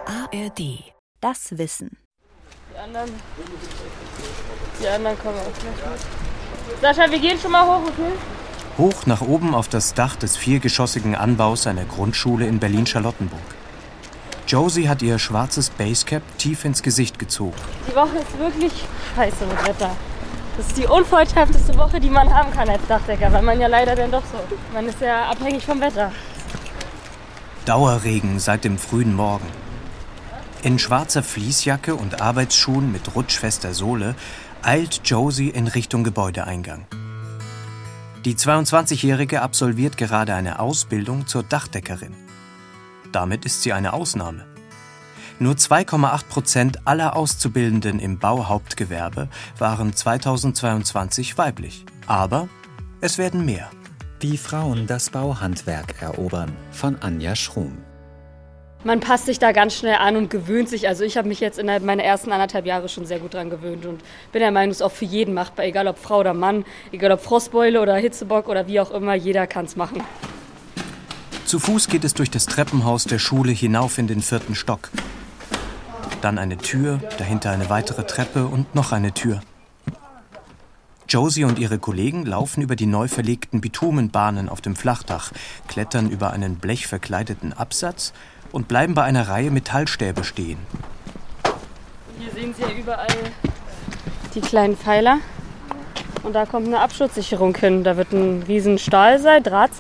ARD. Das Wissen. Die anderen kommen auch gleich mit. Sascha, wir gehen schon mal hoch, okay? Hoch nach oben auf das Dach des viergeschossigen Anbaus einer Grundschule in Berlin-Charlottenburg. Josie hat ihr schwarzes Basecap tief ins Gesicht gezogen. Die Woche ist wirklich scheiße mit Wetter. Das ist die unvorteilhafteste Woche, die man haben kann als Dachdecker, weil man ja leider dann doch so, man ist ja abhängig vom Wetter. Dauerregen seit dem frühen Morgen. In schwarzer Fließjacke und Arbeitsschuhen mit rutschfester Sohle eilt Josie in Richtung Gebäudeeingang. Die 22-Jährige absolviert gerade eine Ausbildung zur Dachdeckerin. Damit ist sie eine Ausnahme. Nur 2,8% aller Auszubildenden im Bauhauptgewerbe waren 2022 weiblich. Aber es werden mehr. Wie Frauen das Bauhandwerk erobern, von Anja Schrum. Man passt sich da ganz schnell an und gewöhnt sich. Also ich habe mich jetzt innerhalb meiner ersten 1,5 Jahre schon sehr gut dran gewöhnt und bin der Meinung, es ist auch für jeden machbar, egal ob Frau oder Mann, egal ob Frostbeule oder Hitzebock oder wie auch immer, jeder kann es machen. Zu Fuß geht es durch das Treppenhaus der Schule hinauf in den 4. Stock. Dann eine Tür, dahinter eine weitere Treppe und noch eine Tür. Josie und ihre Kollegen laufen über die neu verlegten Bitumenbahnen auf dem Flachdach, klettern über einen blechverkleideten Absatz und bleiben bei einer Reihe Metallstäbe stehen. Hier sehen Sie ja überall die kleinen Pfeiler. Und da kommt eine Absturzsicherung hin. Da wird ein riesen Drahtseil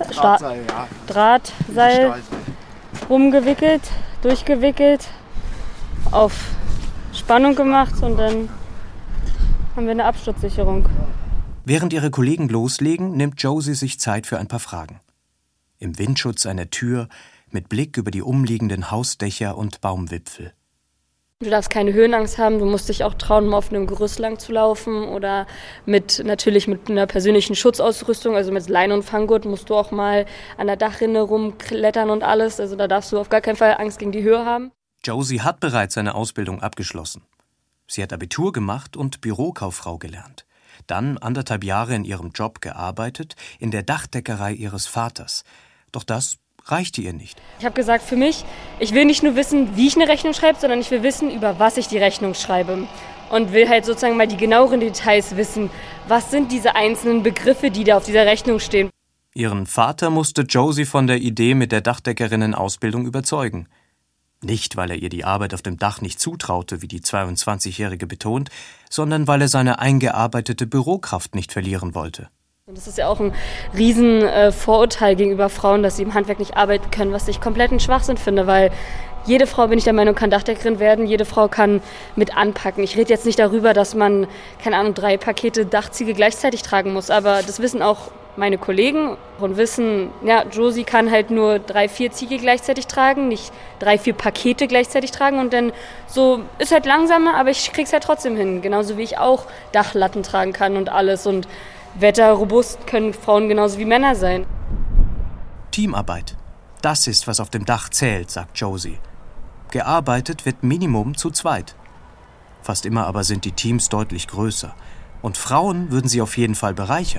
rumgewickelt, durchgewickelt, auf Spannung gemacht und dann haben wir eine Absturzsicherung. Während ihre Kollegen loslegen, nimmt Josie sich Zeit für ein paar Fragen. Im Windschutz einer Tür, mit Blick über die umliegenden Hausdächer und Baumwipfel. Du darfst keine Höhenangst haben, du musst dich auch trauen, mal auf einem Gerüst lang zu laufen oder natürlich mit einer persönlichen Schutzausrüstung, also mit Leine und Fanggurt musst du auch mal an der Dachrinne rumklettern und alles. Also da darfst du auf gar keinen Fall Angst gegen die Höhe haben. Josie hat bereits seine Ausbildung abgeschlossen. Sie hat Abitur gemacht und Bürokauffrau gelernt. Dann 1,5 Jahre in ihrem Job gearbeitet, in der Dachdeckerei ihres Vaters. Doch das reichte ihr nicht. Ich habe gesagt, für mich, ich will nicht nur wissen, wie ich eine Rechnung schreibe, sondern ich will wissen, über was ich die Rechnung schreibe. Und will halt sozusagen mal die genaueren Details wissen. Was sind diese einzelnen Begriffe, die da auf dieser Rechnung stehen? Ihren Vater musste Josie von der Idee mit der Dachdeckerinnen-Ausbildung überzeugen. Nicht, weil er ihr die Arbeit auf dem Dach nicht zutraute, wie die 22-Jährige betont, sondern weil er seine eingearbeitete Bürokraft nicht verlieren wollte. Und das ist ja auch ein riesen Vorurteil gegenüber Frauen, dass sie im Handwerk nicht arbeiten können, was ich kompletten Schwachsinn finde, weil jede Frau, bin ich der Meinung, kann Dachdeckerin werden, jede Frau kann mit anpacken. Ich rede jetzt nicht darüber, dass man, 3 Pakete Dachziegel gleichzeitig tragen muss, aber das wissen auch meine Kollegen und wissen, ja, Josie kann halt nur 3, 4 Ziegel gleichzeitig tragen, nicht 3, 4 Pakete gleichzeitig tragen und dann so ist halt langsamer, aber ich krieg's halt trotzdem hin, genauso wie ich auch Dachlatten tragen kann und alles und wetterrobust können Frauen genauso wie Männer sein. Teamarbeit. Das ist, was auf dem Dach zählt, sagt Josie. Gearbeitet wird Minimum zu zweit. Fast immer aber sind die Teams deutlich größer. Und Frauen würden sie auf jeden Fall bereichern.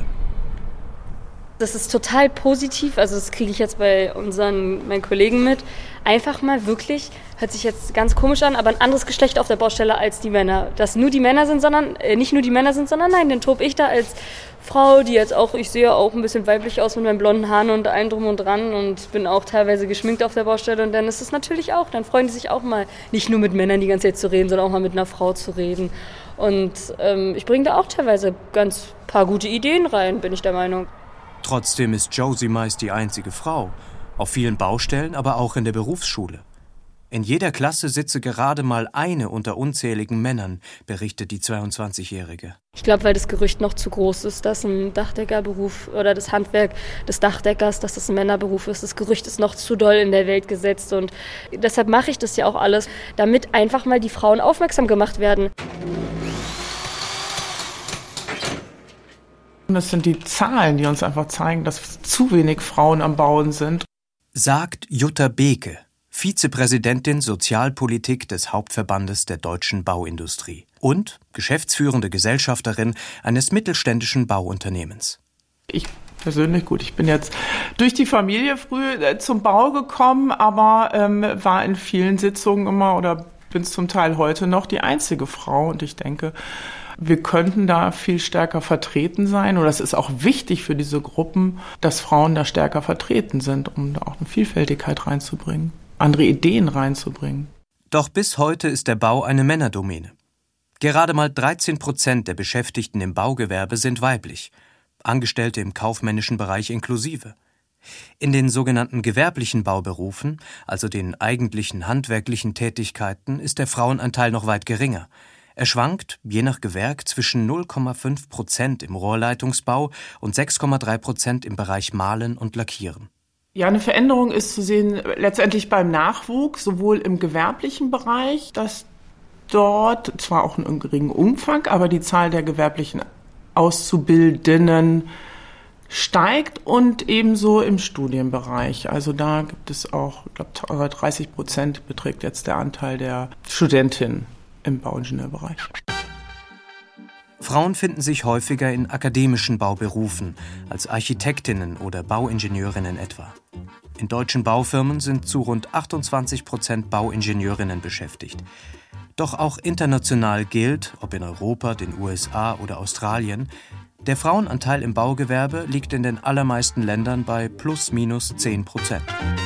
Das ist total positiv, also das kriege ich jetzt bei meinen Kollegen mit. Einfach mal wirklich, hört sich jetzt ganz komisch an, aber ein anderes Geschlecht auf der Baustelle als die Männer. Dass nur die Männer sind, nicht nur die Männer sind, sondern nein, dann tob ich da als Frau, die jetzt auch, ich sehe auch ein bisschen weiblich aus mit meinen blonden Haaren und allem drum und dran und bin auch teilweise geschminkt auf der Baustelle und dann ist es natürlich auch, dann freuen die sich auch mal, nicht nur mit Männern die ganze Zeit zu reden, sondern auch mal mit einer Frau zu reden. Und ich bringe da auch teilweise ganz paar gute Ideen rein, bin ich der Meinung. Trotzdem ist Josie meist die einzige Frau. Auf vielen Baustellen, aber auch in der Berufsschule. In jeder Klasse sitze gerade mal eine unter unzähligen Männern, berichtet die 22-Jährige. Ich glaube, weil das Gerücht noch zu groß ist, dass ein Dachdeckerberuf oder das Handwerk des Dachdeckers, dass das ein Männerberuf ist. Das Gerücht ist noch zu doll in der Welt gesetzt und deshalb mache ich das ja auch alles, damit einfach mal die Frauen aufmerksam gemacht werden. Das sind die Zahlen, die uns einfach zeigen, dass zu wenig Frauen am Bauen sind. Sagt Jutta Beke, Vizepräsidentin Sozialpolitik des Hauptverbandes der deutschen Bauindustrie und geschäftsführende Gesellschafterin eines mittelständischen Bauunternehmens. Ich persönlich gut. Ich bin jetzt durch die Familie früh zum Bau gekommen, aber war in vielen Sitzungen immer oder bin zum Teil heute noch die einzige Frau. Und ich denke, wir könnten da viel stärker vertreten sein. Oder es ist auch wichtig für diese Gruppen, dass Frauen da stärker vertreten sind, um da auch eine Vielfältigkeit reinzubringen, andere Ideen reinzubringen. Doch bis heute ist der Bau eine Männerdomäne. Gerade mal 13% der Beschäftigten im Baugewerbe sind weiblich, Angestellte im kaufmännischen Bereich inklusive. In den sogenannten gewerblichen Bauberufen, also den eigentlichen handwerklichen Tätigkeiten, ist der Frauenanteil noch weit geringer. Er schwankt, je nach Gewerk, zwischen 0,5% im Rohrleitungsbau und 6,3% im Bereich Malen und Lackieren. Ja, eine Veränderung ist zu sehen letztendlich beim Nachwuchs, sowohl im gewerblichen Bereich, dass dort zwar auch in einem geringen Umfang, aber die Zahl der gewerblichen Auszubildenden steigt und ebenso im Studienbereich. Also da gibt es auch, ich glaube, 30% beträgt jetzt der Anteil der Studentinnen im Bauingenieurbereich. Frauen finden sich häufiger in akademischen Bauberufen, als Architektinnen oder Bauingenieurinnen etwa. In deutschen Baufirmen sind zu rund 28% Bauingenieurinnen beschäftigt. Doch auch international gilt, ob in Europa, den USA oder Australien, der Frauenanteil im Baugewerbe liegt in den allermeisten Ländern bei plus minus 10%.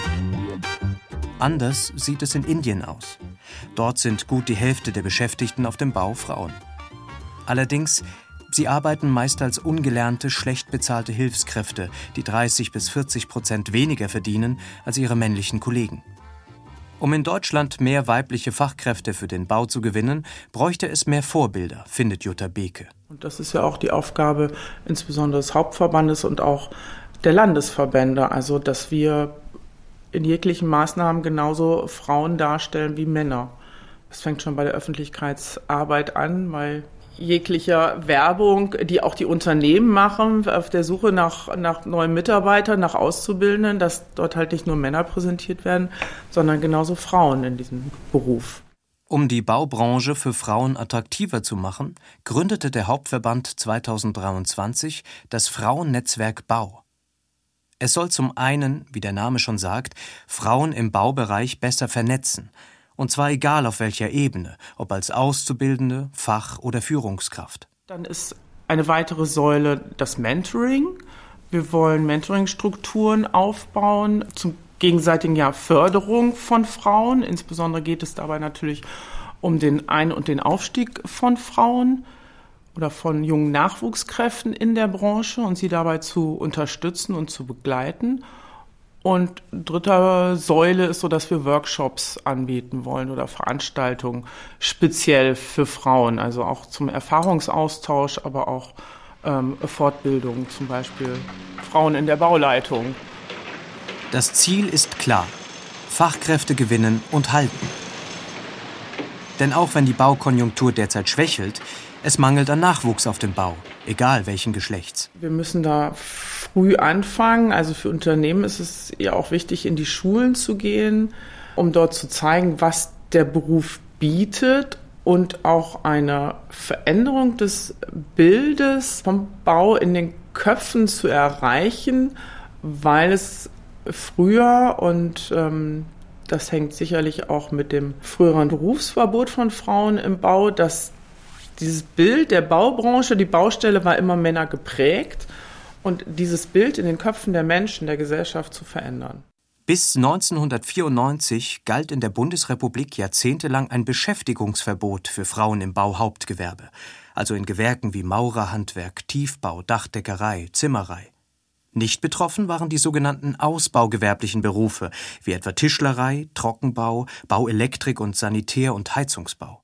Anders sieht es in Indien aus. Dort sind gut die Hälfte der Beschäftigten auf dem Bau Frauen. Allerdings, sie arbeiten meist als ungelernte, schlecht bezahlte Hilfskräfte, die 30-40% weniger verdienen als ihre männlichen Kollegen. Um in Deutschland mehr weibliche Fachkräfte für den Bau zu gewinnen, bräuchte es mehr Vorbilder, findet Jutta Beke. Und das ist ja auch die Aufgabe insbesondere des Hauptverbandes und auch der Landesverbände, also dass wir in jeglichen Maßnahmen genauso Frauen darstellen wie Männer. Das fängt schon bei der Öffentlichkeitsarbeit an, bei jeglicher Werbung, die auch die Unternehmen machen, auf der Suche nach neuen Mitarbeitern, nach Auszubildenden, dass dort halt nicht nur Männer präsentiert werden, sondern genauso Frauen in diesem Beruf. Um die Baubranche für Frauen attraktiver zu machen, gründete der Hauptverband 2023 das Frauennetzwerk Bau. Es soll zum einen, wie der Name schon sagt, Frauen im Baubereich besser vernetzen. Und zwar egal auf welcher Ebene, ob als Auszubildende, Fach- oder Führungskraft. Dann ist eine weitere Säule das Mentoring. Wir wollen Mentoring-Strukturen aufbauen zum gegenseitigen Förderung von Frauen. Insbesondere geht es dabei natürlich um den Ein- und den Aufstieg von Frauen oder von jungen Nachwuchskräften in der Branche und sie dabei zu unterstützen und zu begleiten. Und dritte Säule ist so, dass wir Workshops anbieten wollen oder Veranstaltungen speziell für Frauen, also auch zum Erfahrungsaustausch, aber auch Fortbildung, zum Beispiel Frauen in der Bauleitung. Das Ziel ist klar: Fachkräfte gewinnen und halten. Denn auch wenn die Baukonjunktur derzeit schwächelt, es mangelt an Nachwuchs auf dem Bau, egal welchen Geschlechts. Wir müssen da früh anfangen. Also für Unternehmen ist es ja auch wichtig, in die Schulen zu gehen, um dort zu zeigen, was der Beruf bietet und auch eine Veränderung des Bildes vom Bau in den Köpfen zu erreichen, weil es früher und das hängt sicherlich auch mit dem früheren Berufsverbot von Frauen im Bau, dass dieses Bild der Baubranche, die Baustelle war immer Männer geprägt und dieses Bild in den Köpfen der Menschen, der Gesellschaft zu verändern. Bis 1994 galt in der Bundesrepublik jahrzehntelang ein Beschäftigungsverbot für Frauen im Bauhauptgewerbe, also in Gewerken wie Maurerhandwerk, Tiefbau, Dachdeckerei, Zimmerei. Nicht betroffen waren die sogenannten ausbaugewerblichen Berufe, wie etwa Tischlerei, Trockenbau, Bauelektrik und Sanitär- und Heizungsbau.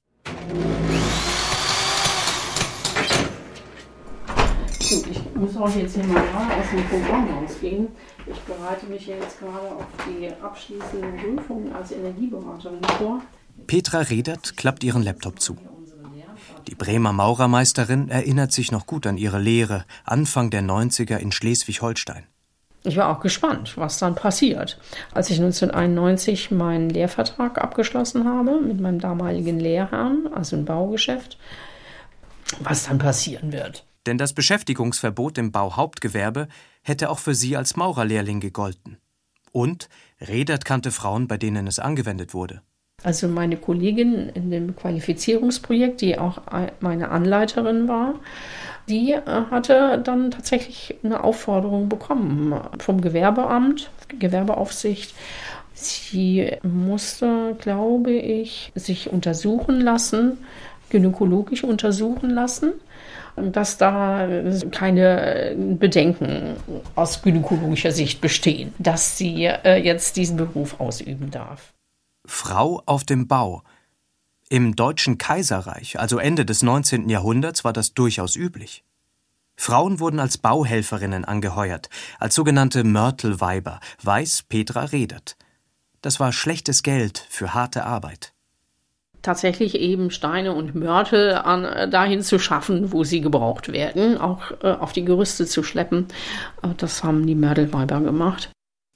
Gut, ich muss auch jetzt hier mal gerade aus dem Programm rausgehen. Ich bereite mich jetzt gerade auf die abschließenden Prüfungen als Energieberaterin vor. Petra Redert klappt ihren Laptop zu. Die Bremer Maurermeisterin erinnert sich noch gut an ihre Lehre Anfang der 90er in Schleswig-Holstein. Ich war auch gespannt, was dann passiert. Als ich 1991 meinen Lehrvertrag abgeschlossen habe mit meinem damaligen Lehrherrn, also im Baugeschäft, was dann passieren wird. Denn das Beschäftigungsverbot im Bauhauptgewerbe hätte auch für sie als Maurerlehrling gegolten. Und Redert kannte Frauen, bei denen es angewendet wurde. Also meine Kollegin in dem Qualifizierungsprojekt, die auch meine Anleiterin war, die hatte dann tatsächlich eine Aufforderung bekommen vom Gewerbeamt, Gewerbeaufsicht. Sie musste, glaube ich, sich untersuchen lassen, gynäkologisch untersuchen lassen, dass da keine Bedenken aus gynäkologischer Sicht bestehen, dass sie jetzt diesen Beruf ausüben darf. Frau auf dem Bau. Im Deutschen Kaiserreich, also Ende des 19. Jahrhunderts, war das durchaus üblich. Frauen wurden als Bauhelferinnen angeheuert, als sogenannte Mörtelweiber, weiß Petra Redert. Das war schlechtes Geld für harte Arbeit. Tatsächlich eben Steine und Mörtel dahin zu schaffen, wo sie gebraucht werden, auch auf die Gerüste zu schleppen. Das haben die Mörtelweiber gemacht.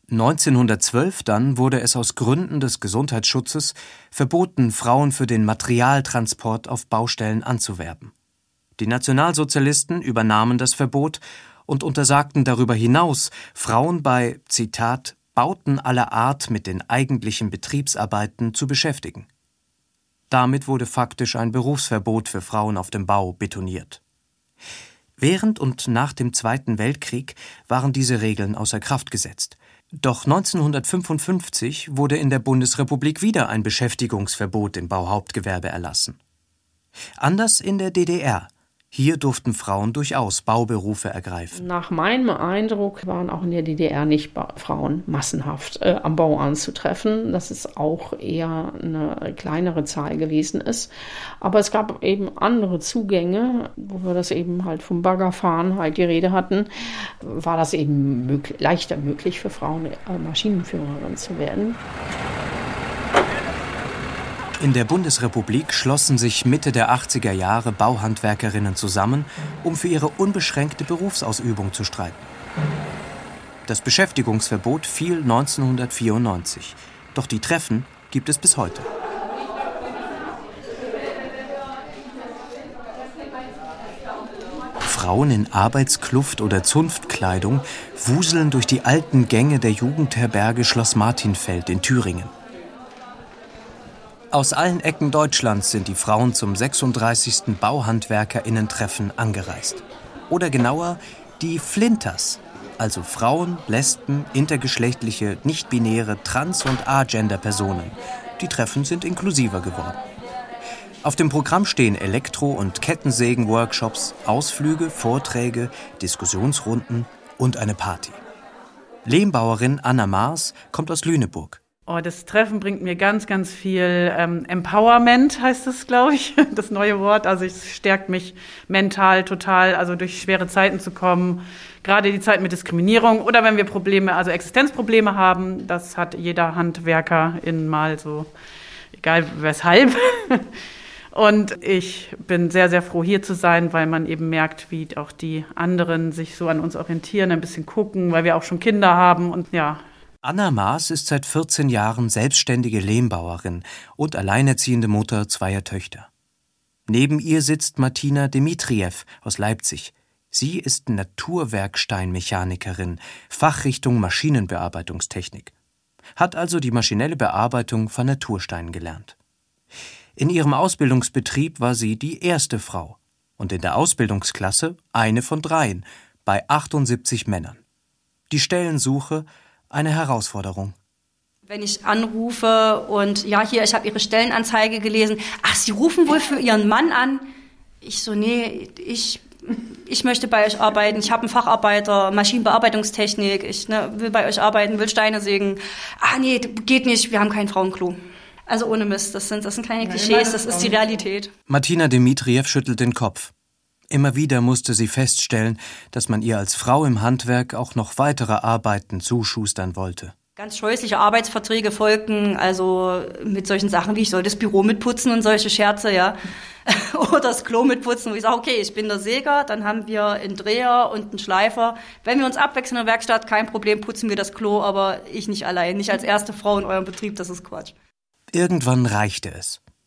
1912 dann wurde es aus Gründen des Gesundheitsschutzes verboten, Frauen für den Materialtransport auf Baustellen anzuwerben. Die Nationalsozialisten übernahmen das Verbot und untersagten darüber hinaus, Frauen bei, Zitat, Bauten aller Art mit den eigentlichen Betriebsarbeiten zu beschäftigen. Damit wurde faktisch ein Berufsverbot für Frauen auf dem Bau betoniert. Während und nach dem Zweiten Weltkrieg waren diese Regeln außer Kraft gesetzt. Doch 1955 wurde in der Bundesrepublik wieder ein Beschäftigungsverbot im Bauhauptgewerbe erlassen. Anders in der DDR. Hier durften Frauen durchaus Bauberufe ergreifen. Nach meinem Eindruck waren auch in der DDR nicht Frauen massenhaft am Bau anzutreffen, dass es auch eher eine kleinere Zahl gewesen ist. Aber es gab eben andere Zugänge, wo wir das eben halt vom Baggerfahren halt die Rede hatten, war das eben leichter möglich für Frauen, Maschinenführerin zu werden. In der Bundesrepublik schlossen sich Mitte der 80er Jahre Bauhandwerkerinnen zusammen, um für ihre unbeschränkte Berufsausübung zu streiten. Das Beschäftigungsverbot fiel 1994, doch die Treffen gibt es bis heute. Frauen in Arbeitskluft oder Zunftkleidung wuseln durch die alten Gänge der Jugendherberge Schloss Martinfeld in Thüringen. Aus allen Ecken Deutschlands sind die Frauen zum 36. BauhandwerkerInnen-Treffen angereist. Oder genauer, die Flinters, also Frauen, Lesben, intergeschlechtliche, nicht-binäre, trans- und agender-Personen. Die Treffen sind inklusiver geworden. Auf dem Programm stehen Elektro- und Kettensägen-Workshops, Ausflüge, Vorträge, Diskussionsrunden und eine Party. Lehmbauerin Anna Maas kommt aus Lüneburg. Oh, das Treffen bringt mir ganz, ganz viel Empowerment, heißt es, glaube ich, das neue Wort. Also es stärkt mich mental total, also durch schwere Zeiten zu kommen. Gerade die Zeit mit Diskriminierung oder wenn wir Probleme, also Existenzprobleme haben, das hat jeder Handwerkerin mal so, egal weshalb. Und ich bin sehr, sehr froh, hier zu sein, weil man eben merkt, wie auch die anderen sich so an uns orientieren, ein bisschen gucken, weil wir auch schon Kinder haben und ja. Anna Maas ist seit 14 Jahren selbstständige Lehmbauerin und alleinerziehende Mutter zweier Töchter. Neben ihr sitzt Martina Dimitriev aus Leipzig. Sie ist Naturwerksteinmechanikerin, Fachrichtung Maschinenbearbeitungstechnik. Hat also die maschinelle Bearbeitung von Natursteinen gelernt. In ihrem Ausbildungsbetrieb war sie die erste Frau und in der Ausbildungsklasse eine von 3 bei 78 Männern. Die Stellensuche eine Herausforderung. Wenn ich anrufe und ja, hier, ich habe Ihre Stellenanzeige gelesen. Ach, Sie rufen wohl für Ihren Mann an? Ich so, nee, ich möchte bei euch arbeiten. Ich habe einen Facharbeiter, Maschinenbearbeitungstechnik. Ich will bei euch arbeiten, will Steine sägen. Ah, nee, geht nicht, wir haben kein Frauenklo. Also ohne Mist, das sind keine Klischees, das ist die Realität. Martina Dimitriev schüttelt den Kopf. Immer wieder musste sie feststellen, dass man ihr als Frau im Handwerk auch noch weitere Arbeiten zuschustern wollte. Ganz scheußliche Arbeitsverträge folgten, also mit solchen Sachen wie ich soll das Büro mitputzen und solche Scherze, ja. Oder das Klo mitputzen, wo ich sage, okay, ich bin der Säger, dann haben wir einen Dreher und einen Schleifer. Wenn wir uns abwechseln in der Werkstatt, kein Problem, putzen wir das Klo, aber ich nicht allein, nicht als erste Frau in eurem Betrieb, das ist Quatsch. Irgendwann reichte es.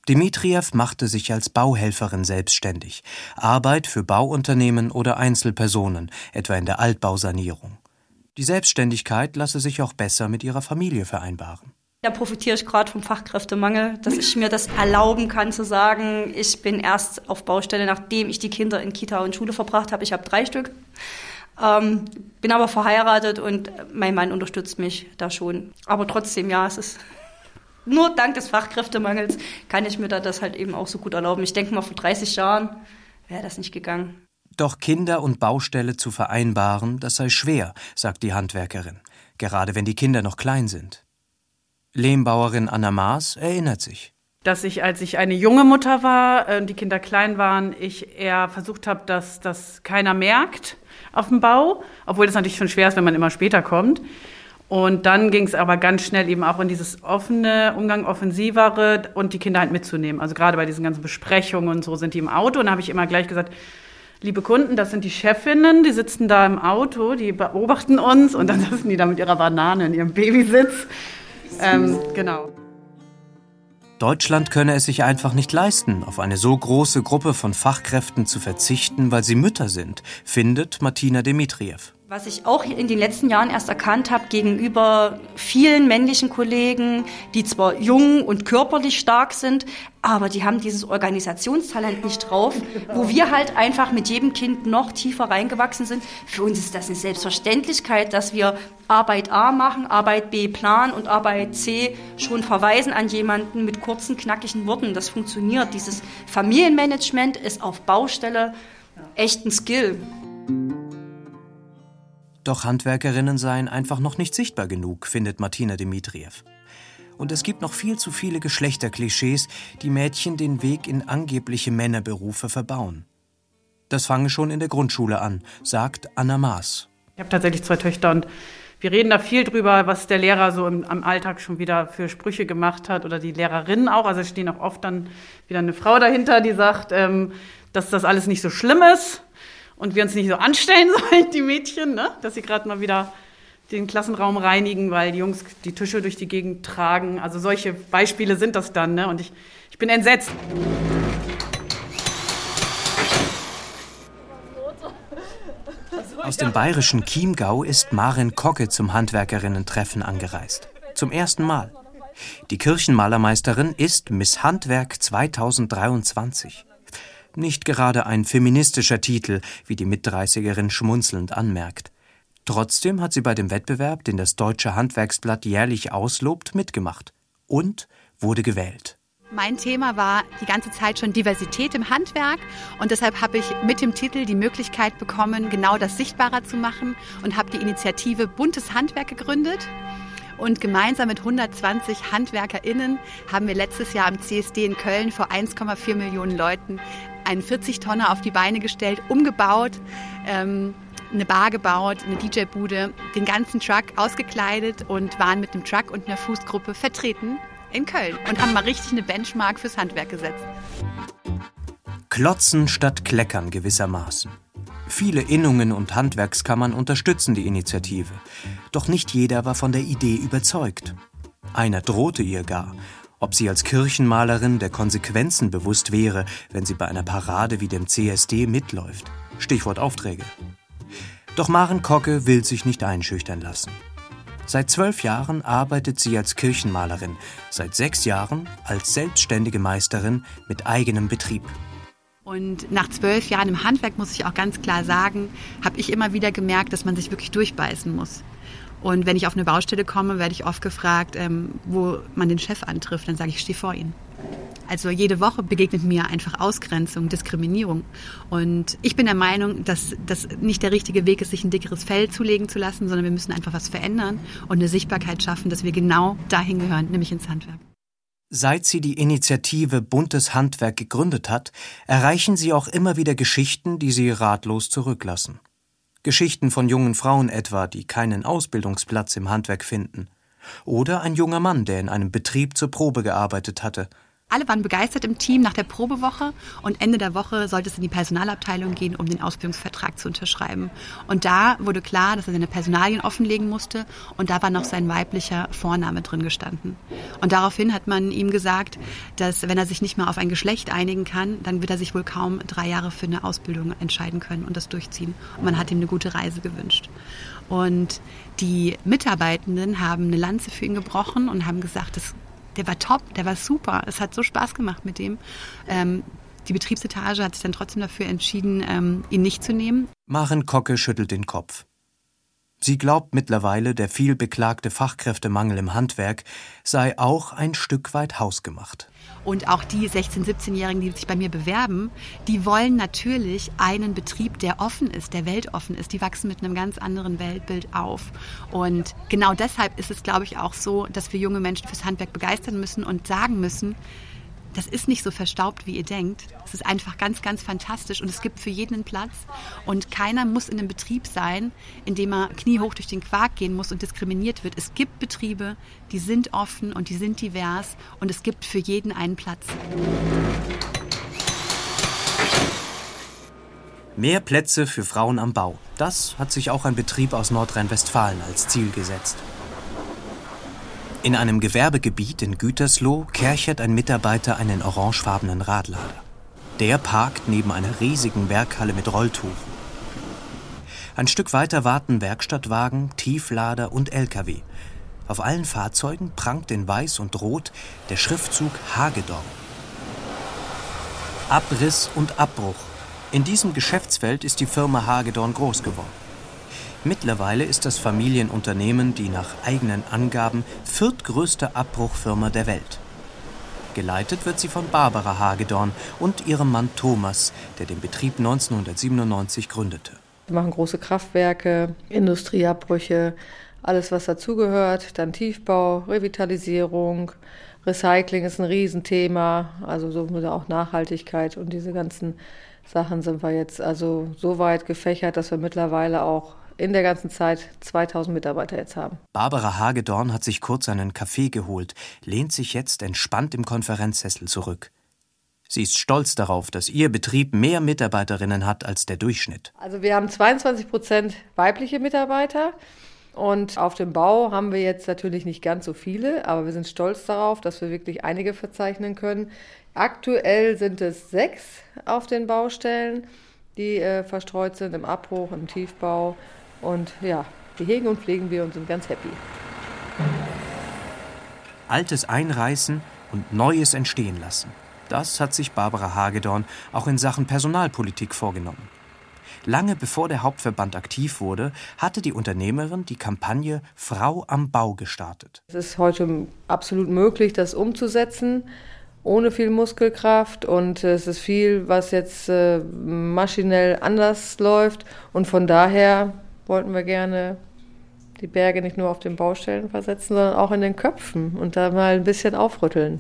Dmitrijew machte sich als Bauhelferin selbstständig, Arbeit für Bauunternehmen oder Einzelpersonen, etwa in der Altbausanierung. Die Selbstständigkeit lasse sich auch besser mit ihrer Familie vereinbaren. Da profitiere ich gerade vom Fachkräftemangel, dass ich mir das erlauben kann zu sagen, ich bin erst auf Baustelle, nachdem ich die Kinder in Kita und Schule verbracht habe. Ich habe 3 Stück, bin aber verheiratet und mein Mann unterstützt mich da schon. Aber trotzdem, ja, es ist nur dank des Fachkräftemangels kann ich mir das halt eben auch so gut erlauben. Ich denke mal, vor 30 Jahren wäre das nicht gegangen. Doch Kinder und Baustelle zu vereinbaren, das sei schwer, sagt die Handwerkerin, gerade wenn die Kinder noch klein sind. Lehmbauerin Anna Maas erinnert sich. Dass ich, als ich eine junge Mutter war, die Kinder klein waren, ich eher versucht habe, dass das keiner merkt auf dem Bau, obwohl das natürlich schon schwer ist, wenn man immer später kommt. Und dann ging es aber ganz schnell eben auch in dieses offene Umgang, offensivere und die Kinder halt mitzunehmen. Also gerade bei diesen ganzen Besprechungen und so sind die im Auto. Und da habe ich immer gleich gesagt, liebe Kunden, das sind die Chefinnen, die sitzen da im Auto, die beobachten uns und dann sitzen die da mit ihrer Banane in ihrem Babysitz. Genau. Deutschland könne es sich einfach nicht leisten, auf eine so große Gruppe von Fachkräften zu verzichten, weil sie Mütter sind, findet Martina Dmitrijew. Was ich auch in den letzten Jahren erst erkannt habe gegenüber vielen männlichen Kollegen, die zwar jung und körperlich stark sind, aber die haben dieses Organisationstalent nicht drauf, wo wir halt einfach mit jedem Kind noch tiefer reingewachsen sind. Für uns ist das eine Selbstverständlichkeit, dass wir Arbeit A machen, Arbeit B planen und Arbeit C schon verweisen an jemanden mit kurzen, knackigen Worten. Das funktioniert. Dieses Familienmanagement ist auf Baustelle echt ein Skill. Doch Handwerkerinnen seien einfach noch nicht sichtbar genug, findet Martina Dmitrijew. Und es gibt noch viel zu viele Geschlechterklischees, die Mädchen den Weg in angebliche Männerberufe verbauen. Das fange schon in der Grundschule an, sagt Anna Maas. Ich habe tatsächlich 2 Töchter und wir reden da viel drüber, was der Lehrer so am Alltag schon wieder für Sprüche gemacht hat oder die Lehrerinnen auch. Also es stehen auch oft dann wieder eine Frau dahinter, die sagt, dass das alles nicht so schlimm ist. Und wir uns nicht so anstellen sollen, die Mädchen, ne? Dass sie gerade mal wieder den Klassenraum reinigen, weil die Jungs die Tische durch die Gegend tragen. Also solche Beispiele sind das dann, ne? Und ich bin entsetzt. Aus dem bayerischen Chiemgau ist Maren Kocke zum Handwerkerinnen-Treffen angereist. Zum ersten Mal. Die Kirchenmalermeisterin ist Miss Handwerk 2023. Nicht gerade ein feministischer Titel, wie die Mit-30erin schmunzelnd anmerkt. Trotzdem hat sie bei dem Wettbewerb, den das Deutsche Handwerksblatt jährlich auslobt, mitgemacht und wurde gewählt. Mein Thema war die ganze Zeit schon Diversität im Handwerk und deshalb habe ich mit dem Titel die Möglichkeit bekommen, genau das sichtbarer zu machen und habe die Initiative Buntes Handwerk gegründet. Und gemeinsam mit 120 HandwerkerInnen haben wir letztes Jahr am CSD in Köln vor 1,4 Millionen Leuten einen 40-Tonner auf die Beine gestellt, umgebaut, eine Bar gebaut, eine DJ-Bude, den ganzen Truck ausgekleidet und waren mit einem Truck und einer Fußgruppe vertreten in Köln und haben mal richtig eine Benchmark fürs Handwerk gesetzt. Klotzen statt Kleckern gewissermaßen. Viele Innungen und Handwerkskammern unterstützen die Initiative. Doch nicht jeder war von der Idee überzeugt. Einer drohte ihr gar, ob sie als Kirchenmalerin der Konsequenzen bewusst wäre, wenn sie bei einer Parade wie dem CSD mitläuft. Stichwort Aufträge. Doch Maren Kocke will sich nicht einschüchtern lassen. Seit 12 Jahren arbeitet sie als Kirchenmalerin, seit 6 Jahren als selbstständige Meisterin mit eigenem Betrieb. Und nach 12 Jahren im Handwerk, muss ich auch ganz klar sagen, habe ich immer wieder gemerkt, dass man sich wirklich durchbeißen muss. Und wenn ich auf eine Baustelle komme, werde ich oft gefragt, wo man den Chef antrifft. Dann sage ich, ich stehe vor Ihnen. Also jede Woche begegnet mir einfach Ausgrenzung, Diskriminierung. Und ich bin der Meinung, dass das nicht der richtige Weg ist, sich ein dickeres Fell zulegen zu lassen, sondern wir müssen einfach was verändern und eine Sichtbarkeit schaffen, dass wir genau dahin gehören, nämlich ins Handwerk. Seit sie die Initiative Buntes Handwerk gegründet hat, erreichen sie auch immer wieder Geschichten, die sie ratlos zurücklassen. Geschichten von jungen Frauen etwa, die keinen Ausbildungsplatz im Handwerk finden. Oder ein junger Mann, der in einem Betrieb zur Probe gearbeitet hatte. Alle waren begeistert im Team nach der Probewoche und Ende der Woche sollte es in die Personalabteilung gehen, um den Ausbildungsvertrag zu unterschreiben. Und da wurde klar, dass er seine Personalien offenlegen musste und da war noch sein weiblicher Vorname drin gestanden. Und daraufhin hat man ihm gesagt, dass wenn er sich nicht mehr auf ein Geschlecht einigen kann, dann wird er sich wohl kaum 3 Jahre für eine Ausbildung entscheiden können und das durchziehen. Und man hat ihm eine gute Reise gewünscht. Und die Mitarbeitenden haben eine Lanze für ihn gebrochen und haben gesagt, der war top, der war super. Es hat so Spaß gemacht mit dem. Die Betriebsetage hat sich dann trotzdem dafür entschieden, ihn nicht zu nehmen. Maren Kocke schüttelt den Kopf. Sie glaubt mittlerweile, der viel beklagte Fachkräftemangel im Handwerk sei auch ein Stück weit hausgemacht. Und auch die 16-, 17-Jährigen, die sich bei mir bewerben, die wollen natürlich einen Betrieb, der offen ist, der weltoffen ist. Die wachsen mit einem ganz anderen Weltbild auf. Und genau deshalb ist es, glaube ich, auch so, dass wir junge Menschen fürs Handwerk begeistern müssen und sagen müssen, das ist nicht so verstaubt, wie ihr denkt. Es ist einfach ganz, ganz fantastisch und es gibt für jeden einen Platz. Und keiner muss in einem Betrieb sein, in dem er kniehoch durch den Quark gehen muss und diskriminiert wird. Es gibt Betriebe, die sind offen und die sind divers und es gibt für jeden einen Platz. Mehr Plätze für Frauen am Bau. Das hat sich auch ein Betrieb aus Nordrhein-Westfalen als Ziel gesetzt. In einem Gewerbegebiet in Gütersloh kerchert ein Mitarbeiter einen orangefarbenen Radlader. Der parkt neben einer riesigen Werkhalle mit Rolltuchen. Ein Stück weiter warten Werkstattwagen, Tieflader und LKW. Auf allen Fahrzeugen prangt in Weiß und Rot der Schriftzug Hagedorn. Abriss und Abbruch. In diesem Geschäftsfeld ist die Firma Hagedorn groß geworden. Mittlerweile ist das Familienunternehmen die nach eigenen Angaben viertgrößte Abbruchfirma der Welt. Geleitet wird sie von Barbara Hagedorn und ihrem Mann Thomas, der den Betrieb 1997 gründete. Wir machen große Kraftwerke, Industrieabbrüche, alles was dazugehört, dann Tiefbau, Revitalisierung, Recycling ist ein Riesenthema, also so auch Nachhaltigkeit und diese ganzen Sachen sind wir jetzt also so weit gefächert, dass wir mittlerweile auch in der ganzen Zeit 2000 Mitarbeiter jetzt haben. Barbara Hagedorn hat sich kurz einen Kaffee geholt, lehnt sich jetzt entspannt im Konferenzsessel zurück. Sie ist stolz darauf, dass ihr Betrieb mehr Mitarbeiterinnen hat als der Durchschnitt. Also wir haben 22% weibliche Mitarbeiter und auf dem Bau haben wir jetzt natürlich nicht ganz so viele, aber wir sind stolz darauf, dass wir wirklich einige verzeichnen können. Aktuell sind es 6 auf den Baustellen, die verstreut sind im Abbruch, im Tiefbau. Und ja, die hegen und pflegen wir und sind ganz happy. Altes einreißen und Neues entstehen lassen. Das hat sich Barbara Hagedorn auch in Sachen Personalpolitik vorgenommen. Lange bevor der Hauptverband aktiv wurde, hatte die Unternehmerin die Kampagne Frau am Bau gestartet. Es ist heute absolut möglich, das umzusetzen, ohne viel Muskelkraft. Und es ist viel, was jetzt maschinell anders läuft. Und von daher wollten wir gerne die Berge nicht nur auf den Baustellen versetzen, sondern auch in den Köpfen und da mal ein bisschen aufrütteln.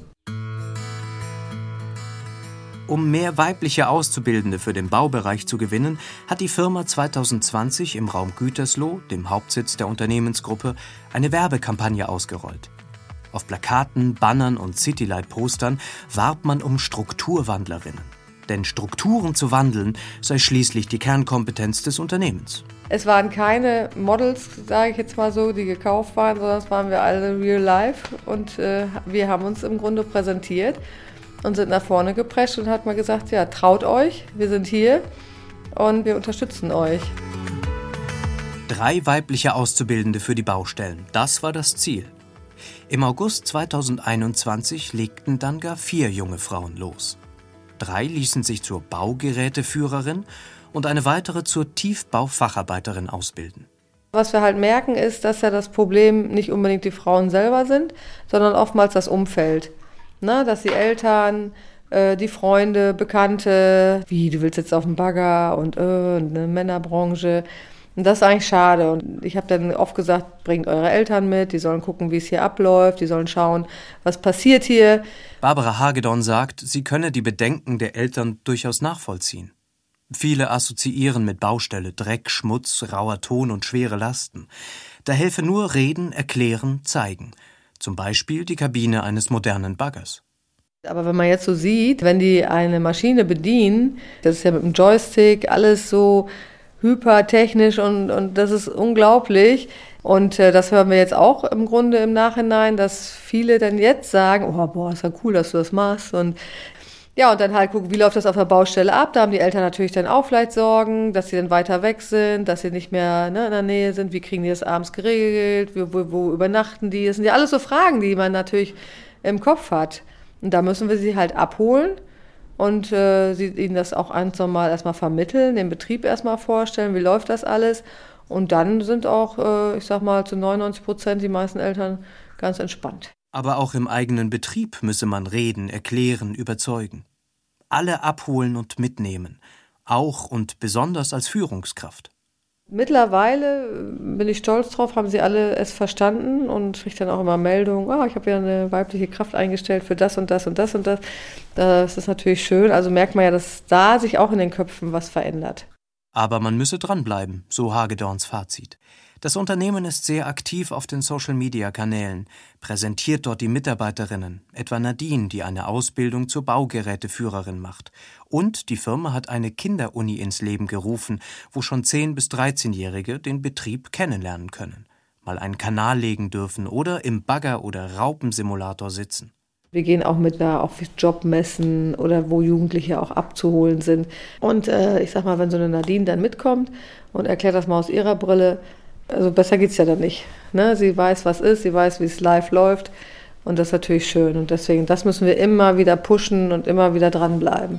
Um mehr weibliche Auszubildende für den Baubereich zu gewinnen, hat die Firma 2020 im Raum Gütersloh, dem Hauptsitz der Unternehmensgruppe, eine Werbekampagne ausgerollt. Auf Plakaten, Bannern und Citylight-Postern warb man um Strukturwandlerinnen. Denn Strukturen zu wandeln sei schließlich die Kernkompetenz des Unternehmens. Es waren keine Models, sage ich jetzt mal so, die gekauft waren, sondern es waren wir alle real life. Und wir haben uns im Grunde präsentiert und sind nach vorne geprescht und hat mal gesagt, ja, traut euch, wir sind hier und wir unterstützen euch. 3 weibliche Auszubildende für die Baustellen, das war das Ziel. Im August 2021 legten dann gar 4 junge Frauen los. 3 ließen sich zur Baugeräteführerin und eine weitere zur Tiefbaufacharbeiterin ausbilden. Was wir halt merken ist, dass ja das Problem nicht unbedingt die Frauen selber sind, sondern oftmals das Umfeld. Na, dass die Eltern, die Freunde, Bekannte, wie, du willst jetzt auf den Bagger und eine Männerbranche. Und das ist eigentlich schade. Und ich habe dann oft gesagt, bringt eure Eltern mit, die sollen gucken, wie es hier abläuft, die sollen schauen, was passiert hier. Barbara Hagedorn sagt, sie könne die Bedenken der Eltern durchaus nachvollziehen. Viele assoziieren mit Baustelle Dreck, Schmutz, rauer Ton und schwere Lasten. Da helfe nur Reden, Erklären, Zeigen. Zum Beispiel die Kabine eines modernen Baggers. Aber wenn man jetzt so sieht, wenn die eine Maschine bedienen, das ist ja mit dem Joystick alles so hypertechnisch und das ist unglaublich. Und das hören wir jetzt auch im Grunde im Nachhinein, dass viele dann jetzt sagen, oh, boah, ist ja cool, dass du das machst. Und ja, und dann halt gucken, wie läuft das auf der Baustelle ab. Da haben die Eltern natürlich dann auch vielleicht Sorgen, dass sie dann weiter weg sind, dass sie nicht mehr in der Nähe sind. Wie kriegen die das abends geregelt? Wo übernachten die? Das sind ja alles so Fragen, die man natürlich im Kopf hat. Und da müssen wir sie halt abholen und ihnen das auch normal erstmal vermitteln, den Betrieb erstmal vorstellen, wie läuft das alles. Und dann sind auch, ich sag mal, zu 99% die meisten Eltern ganz entspannt. Aber auch im eigenen Betrieb müsse man reden, erklären, überzeugen. Alle abholen und mitnehmen, auch und besonders als Führungskraft. Mittlerweile bin ich stolz drauf, haben sie alle es verstanden und kriege dann auch immer Meldungen, ich habe ja eine weibliche Kraft eingestellt für das und das und das und das. Das ist natürlich schön, also merkt man ja, dass da sich auch in den Köpfen was verändert. Aber man müsse dranbleiben, so Hagedorns Fazit. Das Unternehmen ist sehr aktiv auf den Social-Media-Kanälen, präsentiert dort die Mitarbeiterinnen, etwa Nadine, die eine Ausbildung zur Baugeräteführerin macht. Und die Firma hat eine Kinderuni ins Leben gerufen, wo schon 10- bis 13-Jährige den Betrieb kennenlernen können, mal einen Kanal legen dürfen oder im Bagger- oder Raupensimulator sitzen. Wir gehen auch mit auf Jobmessen oder wo Jugendliche auch abzuholen sind. Und ich sag mal, wenn so eine Nadine dann mitkommt und erklärt das mal aus ihrer Brille, also besser geht's ja dann nicht. Ne? Sie weiß, was ist, sie weiß, wie es live läuft und das ist natürlich schön. Und deswegen, das müssen wir immer wieder pushen und immer wieder dranbleiben.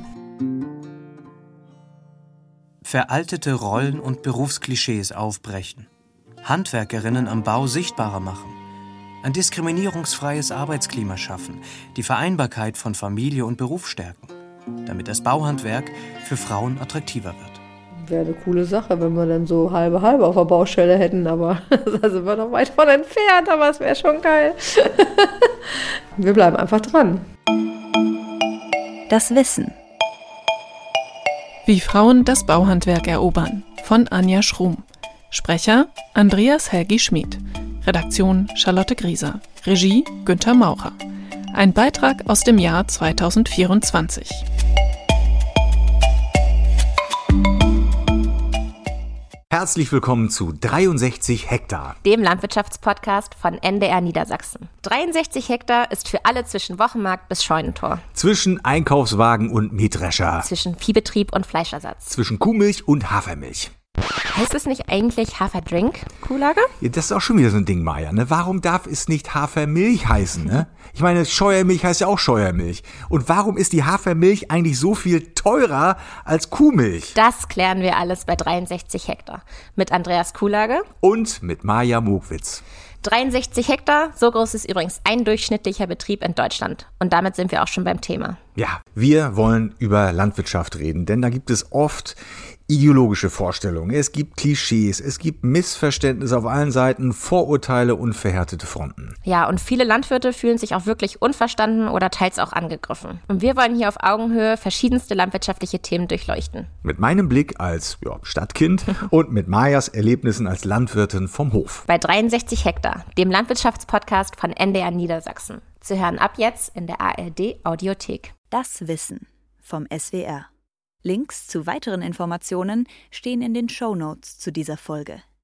Veraltete Rollen und Berufsklischees aufbrechen. Handwerkerinnen am Bau sichtbarer machen. Ein diskriminierungsfreies Arbeitsklima schaffen, die Vereinbarkeit von Familie und Beruf stärken, damit das Bauhandwerk für Frauen attraktiver wird. Wäre eine coole Sache, wenn wir dann so halbe auf der Baustelle hätten, aber da sind wir noch weit von entfernt, aber es wäre schon geil. Wir bleiben einfach dran. Das Wissen. Wie Frauen das Bauhandwerk erobern, von Anja Schrum. Sprecher Andreas Helgi Schmid. Redaktion Charlotte Grieser. Regie Günther Maurer. Ein Beitrag aus dem Jahr 2024. Herzlich willkommen zu 63 Hektar, dem Landwirtschaftspodcast von NDR Niedersachsen. 63 Hektar ist für alle zwischen Wochenmarkt bis Scheunentor. Zwischen Einkaufswagen und Mähdrescher. Zwischen Viehbetrieb und Fleischersatz. Zwischen Kuhmilch und Hafermilch. Heißt es nicht eigentlich Haferdrink, Kuhlager? Ja, das ist auch schon wieder so ein Ding, Maja, ne? Warum darf es nicht Hafermilch heißen, ne? Ich meine, Scheuermilch heißt ja auch Scheuermilch. Und warum ist die Hafermilch eigentlich so viel teurer als Kuhmilch? Das klären wir alles bei 63 Hektar. Mit Andreas Kuhlager. Und mit Maja Mogwitz. 63 Hektar, so groß ist übrigens ein durchschnittlicher Betrieb in Deutschland. Und damit sind wir auch schon beim Thema. Ja, wir wollen über Landwirtschaft reden, denn da gibt es oft ideologische Vorstellungen, es gibt Klischees, es gibt Missverständnisse auf allen Seiten, Vorurteile und verhärtete Fronten. Ja, und viele Landwirte fühlen sich auch wirklich unverstanden oder teils auch angegriffen. Und wir wollen hier auf Augenhöhe verschiedenste landwirtschaftliche Themen durchleuchten. Mit meinem Blick als Stadtkind und mit Majas Erlebnissen als Landwirtin vom Hof. Bei 63 Hektar, dem Landwirtschaftspodcast von NDR Niedersachsen. Zu hören ab jetzt in der ARD Audiothek. Das Wissen vom SWR. Links zu weiteren Informationen stehen in den Shownotes zu dieser Folge.